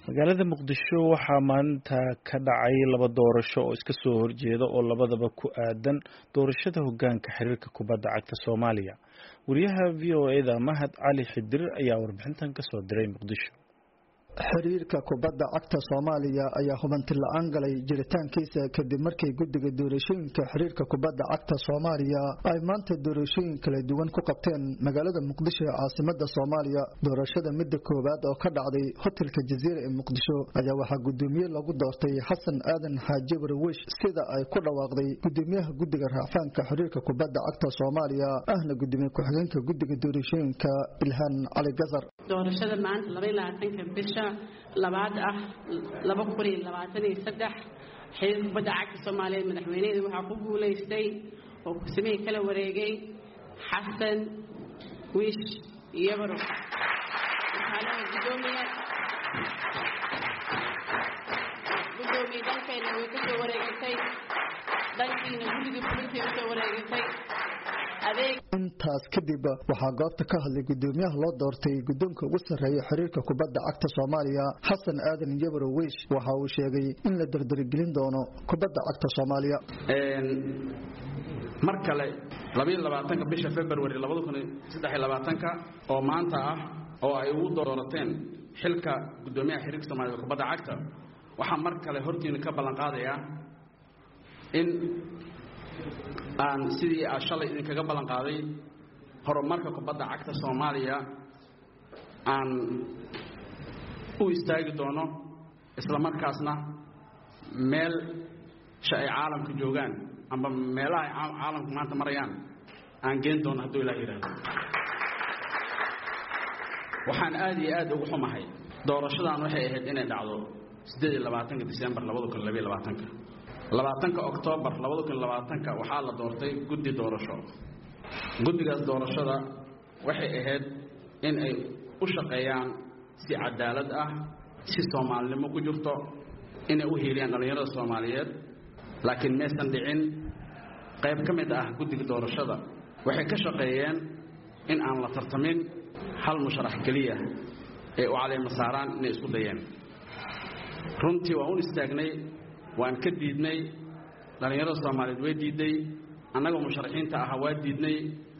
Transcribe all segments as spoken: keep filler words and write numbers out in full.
magaalada muqdisho waxaa maanta ka dhacay laba doorasho oo iska soo horjeeda oo labadaba ku aadan doorashada hoggaanka xiriirka kubadda cagta Soomaaliya. Wariyaha V O A da Mahad Cali Xidir ayaa warbixintan ka soo diray Muqdisho. xiriirka kubadda cagta Soomaaliya ayaa hubanti la'aan galay jiritaankiisa kadib markii guddiga doorashooyinka xiriirka kubadda cagta Soomaaliya ay maanta doorashooyin kala duwan ku qabteen magaalada Muqdisho ee caasimadda Soomaaliya. doorashada midda koowaad oo ka dhacday hotelka Jazeera ee Muqdisho ayaa waxaa gudoomiye lagu doortay Xasan Aadan Xaaji Barwish sida ay ku dhawaaqday gudoomiyaha guddiga raafaanka xiriirka kubadda cagta Soomaaliya ahna gudoomiye ku-xigeenka guddiga doorashooyinka Ilhaan Cali Gazar. doorashada maanta laba iyo labaatanka bisha labaad ah laba kun iyo labaatan iyo saddex xiriirka kubadda cagta Soomaaliya madaxweynaha waxaa ku guuleystay oo ku sameeyay kala wareegay Xasan Wish Yabaro waxaana gudoomiye gudoomiye dalkeena way ku soo wareegtay dalkiina guddiga fulinta ku soo wareegtay intaas kadib waxaa goobta ka hadlay gudoomiyaha loo doortay gudoonka ugu sarreeya xiriirka kubadda cagta Soomaaliya Xasan Aadan Yabaro Wish waxa uu sheegay in la dardargelin doono kubadda cagta Soomaaliya een mar kale laba iyo labaatanka bisha February laba kun iyo saddex iyo labaatanka oo maanta ah oo ay ugu doorateen xilka gudoomiyaha xiriirka Soomaaliya kubadda cagta waxa mar kale hortiina ka ballan qaadaya in aan sidii aan shalay idinkaga ballan qaaday horumarka kubadda cagta Soomaaliya aan u istaagi doono isla markaasna meel shay caalamka joogaan ama meelaha caalamka maanta marayaan aan geen doono haddii Ilaahay yiraahdo. waxaan aad iyo aad ugu xumahay doorashadan waxay ahayd inay dhacdo siddeed iyo labaatanka December laba kun iyo laba iyo labaatanka labaatanka October laba kun iyo labaatanka waxaa la doortay guddi doorasho. guddigaas doorashada waxay ahayd in ay u shaqeeyaan si cadaalad ah si Soomaalnimo ku jirto inay u heeliyaan dhalinyarada Soomaaliyeed laakiin meesan dhicin. qayb ka mid ah guddiga doorashada waxay ka shaqeeyeen in aan la tartamin hal musharax kaliya ee u caleema saaraan inay isku dayeen. runtii waan u istaagnay waan ka diidnay dhalinyarada Soomaaliyeed way diiday annaga musharaxiinta ah waa diidnay.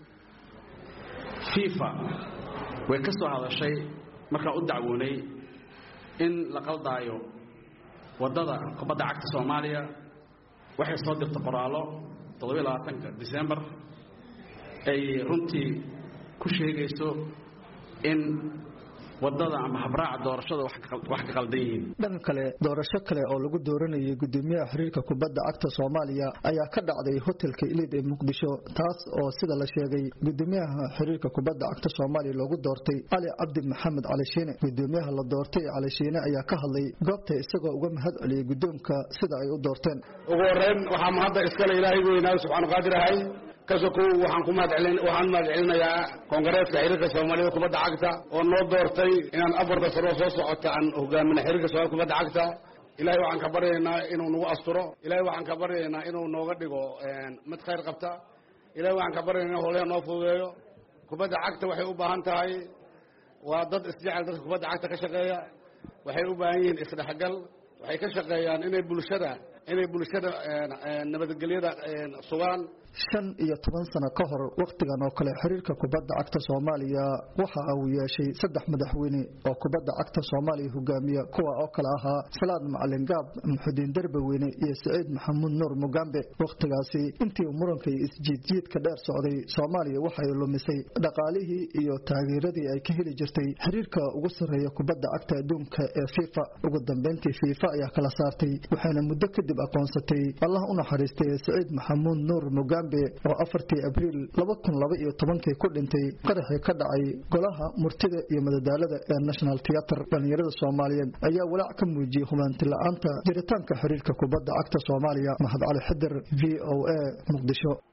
FIFA way ka soo hadashay markaa u dacwoonay in la qaldaayo wadada kubadda cagta Soomaaliya waxay soo dirtay qoraalo toddoba iyo labaatanka December ay runtii ku sheegayso in wadada ama habraaca doorashada wax ka qaldan yihiin. dhanka kale doorasho kale oo lagu dooranayay gudoomiyaha xiriirka kubadda cagta Soomaaliya ayaa ka dhacday hotelka Elite ee Muqdisho taas oo sida la sheegay gudoomiyaha xiriirka kubadda cagta Soomaaliya loogu doortay Ali Cabdi Maxamed Cali Shiine. gudoomiyaha la doortay Cali Shiine ayaa ka hadlay goobta isagoo uga mahad celiyay gudoonka sida ay u doorteen. ugu horreyn waxaa mahadda iskale Ilaahay weynaa subxaanahu wa ta'aala kasoo waxaan ku mahadcelin waxaan mahadcelinayaa Koongareeska xiriirka Soomaaliya kubadda cagta oo noo doortay inaan afarta sano soo socota aan hogaamino xiriirka Soomaaliya kubadda cagta. Ilaahay waxaan ka baryaynaa inuu nagu asturo. Ilaahay waxaan ka baryaynaa inuu nooga dhigo mid khayr qabta. Ilaahay waxaan ka baryaynaa howlaha noo fududeeyo. kubadda cagta waxay u baahan tahay waa dad isjecel dadka kubadda cagta ka shaqeeya waxay u baahan yihiin isdhexgal waxay ka shaqeeyaan inay bulshada inay bulshada nabadgelyada sugaan. shan iyo toban sano ka hor waqtigan oo kale xiriirka kubadda cagta Soomaaliya waxa uu yeeshay saddex madaxweyne oo kubadda cagta Soomaaliya hogaamiya kuwa oo kala ahaa Salaad Macalin Gaab, Maxudiin Darbaweyne iyo Saciid Maxamuud Nuur Mugambe. waqtigaasi intii muranka iyo isjiidjiidka dheer socday Soomaaliya waxay lumisay dhaqaalihii iyo taageeradii ay ka heli jirtay xiriirka ugu sarreeya kubadda cagta adduunka ee FIFA. ugu dambeyntii FIFA ayaa kala saartay waxayna muddo kadib aqoonsatay Allah u naxariistay Saciid Maxamuud Nuur Mugambe oo afartii Abriil laba kun iyo laba iyo tobankii ku dhintay qaraxii ka dhacay golaha murtida iyo madadaalada ee National Theatre. dhalinyarada Soomaaliyeed ayaa walaac ka muujiyay hubanti la'aanta jiritaanka xiriirka kubadda cagta Soomaaliya. Mahad Cali Xidir, V O A, Muqdisho.